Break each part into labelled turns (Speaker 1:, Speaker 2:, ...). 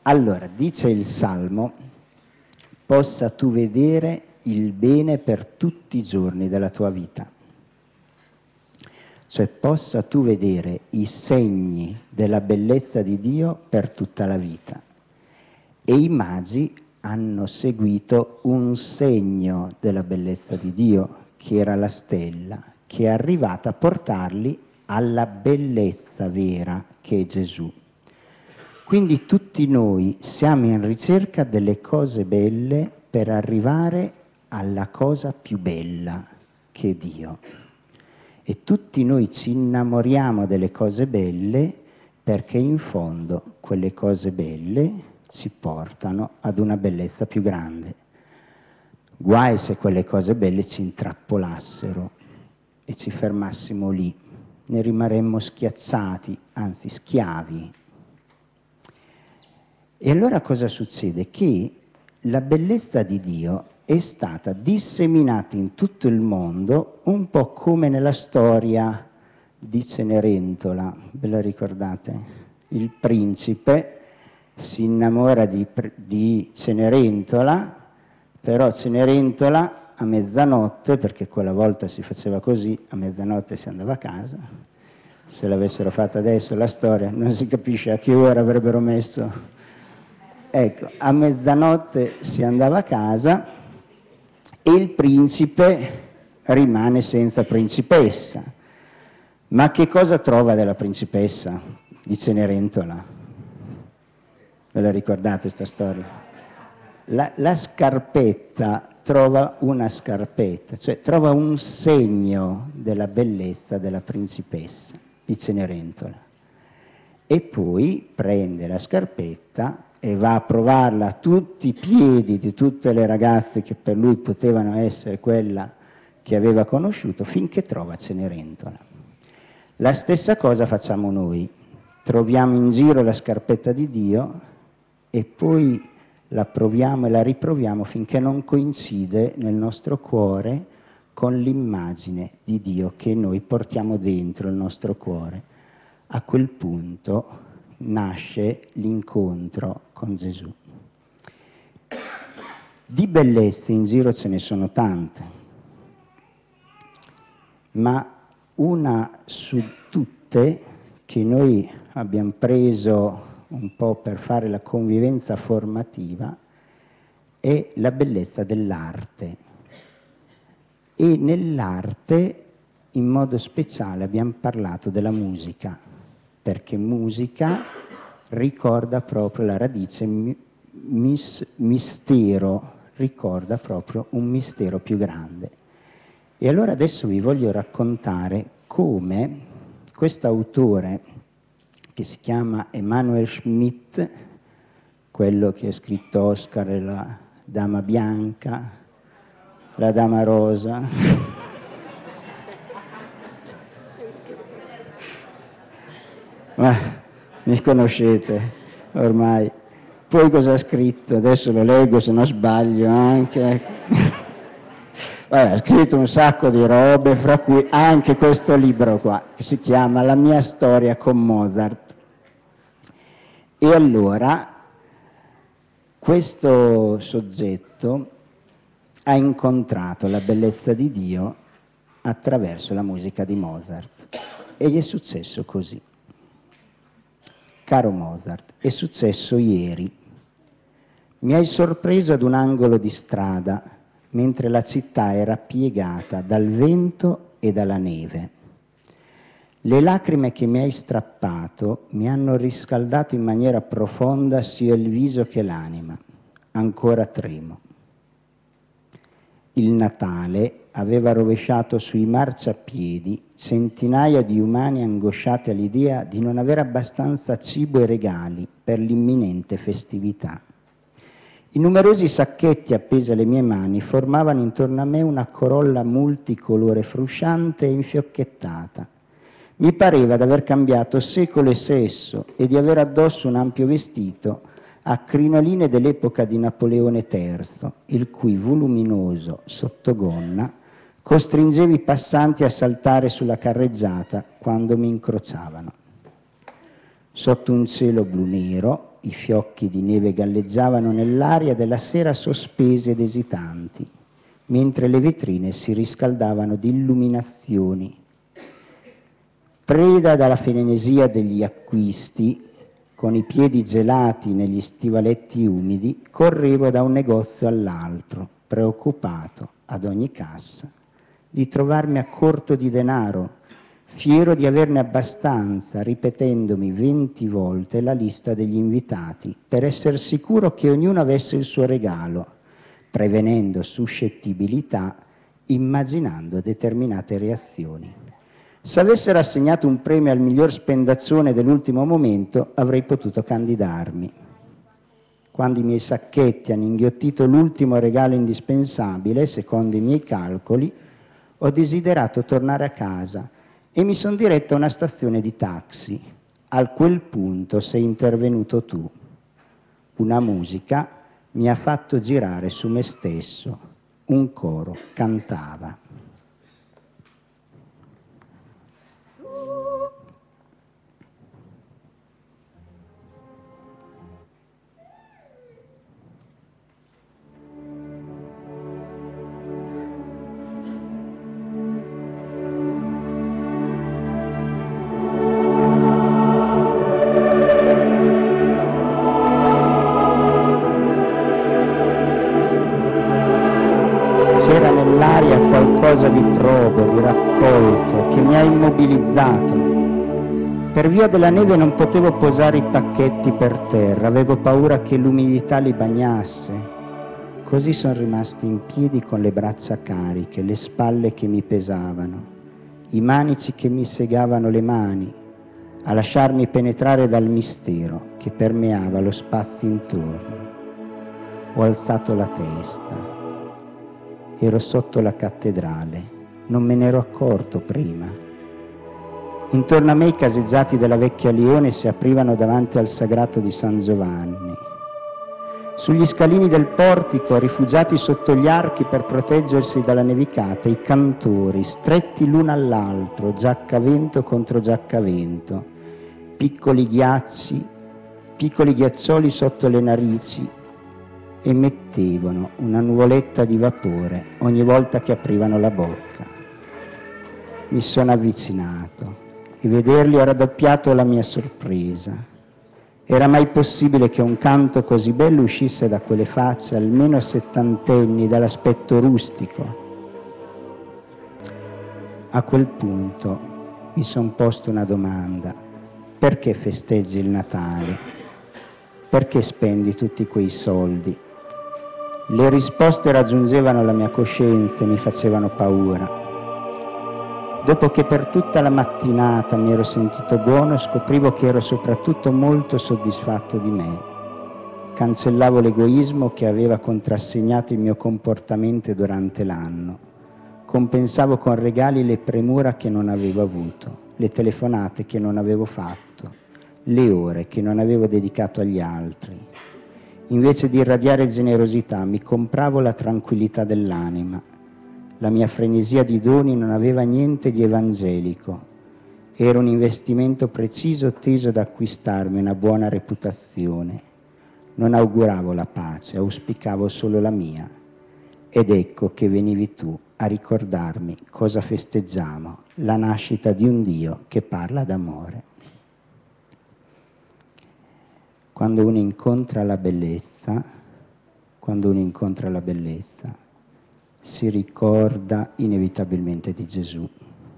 Speaker 1: Allora, dice il Salmo, possa tu vedere il bene per tutti i giorni della tua vita. Cioè possa tu vedere i segni della bellezza di Dio per tutta la vita. E i magi hanno seguito un segno della bellezza di Dio, che era la stella, che è arrivata a portarli alla bellezza vera che è Gesù. Quindi tutti noi siamo in ricerca delle cose belle per arrivare alla cosa più bella che è Dio. E tutti noi ci innamoriamo delle cose belle perché in fondo quelle cose belle ci portano ad una bellezza più grande. Guai se quelle cose belle ci intrappolassero e ci fermassimo lì, ne rimaremmo schiacciati, anzi schiavi. E allora cosa succede? Che la bellezza di Dio è stata disseminata in tutto il mondo, un po' come nella storia di Cenerentola, ve la ricordate? Il principe si innamora di Cenerentola, però Cenerentola a mezzanotte, perché quella volta si faceva così, a mezzanotte si andava a casa. Se l'avessero fatta adesso la storia, non si capisce a che ora avrebbero messo. Ecco, a mezzanotte si andava a casa e il principe rimane senza principessa. Ma che cosa trova della principessa di Cenerentola? Ve la ricordate questa storia? La scarpetta, trova una scarpetta, cioè trova un segno della bellezza della principessa di Cenerentola. E poi prende la scarpetta e va a provarla a tutti i piedi di tutte le ragazze che per lui potevano essere quella che aveva conosciuto, finché trova Cenerentola. La stessa cosa facciamo noi, troviamo in giro la scarpetta di Dio e poi la proviamo e la riproviamo finché non coincide nel nostro cuore con l'immagine di Dio che noi portiamo dentro il nostro cuore. A quel punto nasce l'incontro con Gesù. Di bellezze in giro ce ne sono tante, ma una su tutte che noi abbiamo preso un po' per fare la convivenza formativa è la bellezza dell'arte. E nell'arte in modo speciale abbiamo parlato della musica, perché musica ricorda proprio la radice mistero, ricorda proprio un mistero più grande. E allora adesso vi voglio raccontare come questo autore, che si chiama Emanuel Schmidt, quello che ha scritto Oscar e la Dama Bianca, la Dama Rosa, ma mi conoscete ormai. Poi cosa ha scritto? Adesso lo leggo se non sbaglio anche. Vabbè, ha scritto un sacco di robe, fra cui anche questo libro qua, che si chiama La mia storia con Mozart. E allora questo soggetto ha incontrato la bellezza di Dio attraverso la musica di Mozart. E gli è successo così. Caro Mozart, è successo ieri. Mi hai sorpreso ad un angolo di strada, mentre la città era piegata dal vento e dalla neve. Le lacrime che mi hai strappato mi hanno riscaldato in maniera profonda sia il viso che l'anima. Ancora tremo. Il Natale aveva rovesciato sui marciapiedi centinaia di umani angosciati all'idea di non avere abbastanza cibo e regali per l'imminente festività. I numerosi sacchetti appesi alle mie mani formavano intorno a me una corolla multicolore frusciante e infiocchettata. Mi pareva di aver cambiato secolo e sesso e di avere addosso un ampio vestito a crinoline dell'epoca di Napoleone III, il cui voluminoso sottogonna costringeva i passanti a saltare sulla carreggiata quando mi incrociavano. Sotto un cielo blu-nero, i fiocchi di neve galleggiavano nell'aria della sera sospesi ed esitanti, mentre le vetrine si riscaldavano di illuminazioni. Preda dalla frenesia degli acquisti, con i piedi gelati negli stivaletti umidi, correvo da un negozio all'altro, preoccupato ad ogni cassa di trovarmi a corto di denaro, fiero di averne abbastanza, ripetendomi 20 volte la lista degli invitati per essere sicuro che ognuno avesse il suo regalo, prevenendo suscettibilità, immaginando determinate reazioni. Se avessero assegnato un premio al miglior spendaccione dell'ultimo momento, avrei potuto candidarmi. Quando i miei sacchetti hanno inghiottito l'ultimo regalo indispensabile, secondo i miei calcoli, ho desiderato tornare a casa e mi sono diretto a una stazione di taxi. A quel punto sei intervenuto tu. Una musica mi ha fatto girare su me stesso. Un coro cantava. C'era nell'aria qualcosa di probo, di raccolto, che mi ha immobilizzato. Per via della neve non potevo posare i pacchetti per terra, avevo paura che l'umidità li bagnasse. Così sono rimasti in piedi con le braccia cariche, le spalle che mi pesavano, i manici che mi segavano le mani, a lasciarmi penetrare dal mistero che permeava lo spazio intorno. Ho alzato la testa. Ero sotto la cattedrale, non me ne ero accorto prima. Intorno a me i caseggiati della vecchia Lione si aprivano davanti al sagrato di San Giovanni. Sugli scalini del portico, rifugiati sotto gli archi per proteggersi dalla nevicata, i cantori, stretti l'uno all'altro, giaccavento contro giaccavento, piccoli ghiaccioli sotto le narici, emettevano una nuvoletta di vapore ogni volta che aprivano la bocca. Mi sono avvicinato e vederli ha raddoppiato la mia sorpresa. Era mai possibile che un canto così bello uscisse da quelle facce almeno settantenni, dall'aspetto rustico? A quel punto mi sono posto una domanda: perché festeggi il Natale? Perché spendi tutti quei soldi? Le risposte raggiungevano la mia coscienza e mi facevano paura. Dopo che per tutta la mattinata mi ero sentito buono, scoprivo che ero soprattutto molto soddisfatto di me. Cancellavo l'egoismo che aveva contrassegnato il mio comportamento durante l'anno. Compensavo con regali le premure che non avevo avuto, le telefonate che non avevo fatto, le ore che non avevo dedicato agli altri. Invece di irradiare generosità, mi compravo la tranquillità dell'anima. La mia frenesia di doni non aveva niente di evangelico. Era un investimento preciso teso ad acquistarmi una buona reputazione. Non auguravo la pace, auspicavo solo la mia. Ed ecco che venivi tu a ricordarmi cosa festeggiamo, la nascita di un Dio che parla d'amore. Quando uno incontra la bellezza, si ricorda inevitabilmente di Gesù.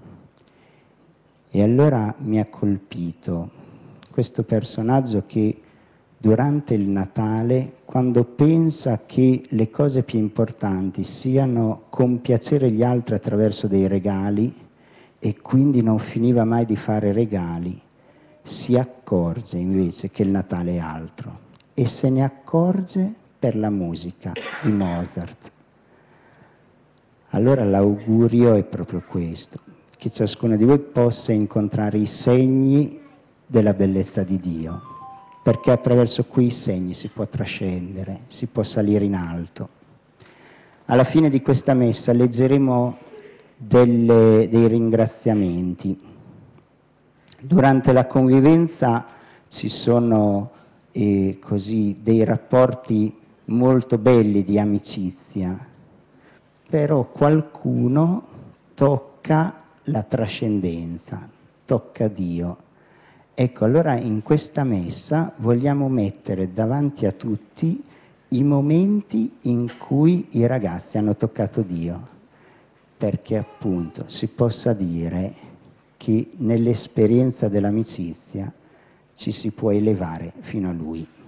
Speaker 1: E allora mi ha colpito questo personaggio che durante il Natale, quando pensa che le cose più importanti siano compiacere gli altri attraverso dei regali e quindi non finiva mai di fare regali, si accorge invece che il Natale è altro e se ne accorge per la musica di Mozart. Allora l'augurio è proprio questo, che ciascuno di voi possa incontrare i segni della bellezza di Dio, perché attraverso quei segni si può trascendere, si può salire in alto. Alla fine di questa messa leggeremo dei ringraziamenti. Durante la convivenza ci sono così dei rapporti molto belli di amicizia, però qualcuno tocca la trascendenza, tocca Dio. Ecco, allora in questa messa vogliamo mettere davanti a tutti i momenti in cui i ragazzi hanno toccato Dio, perché appunto si possa dire che nell'esperienza dell'amicizia ci si può elevare fino a Lui.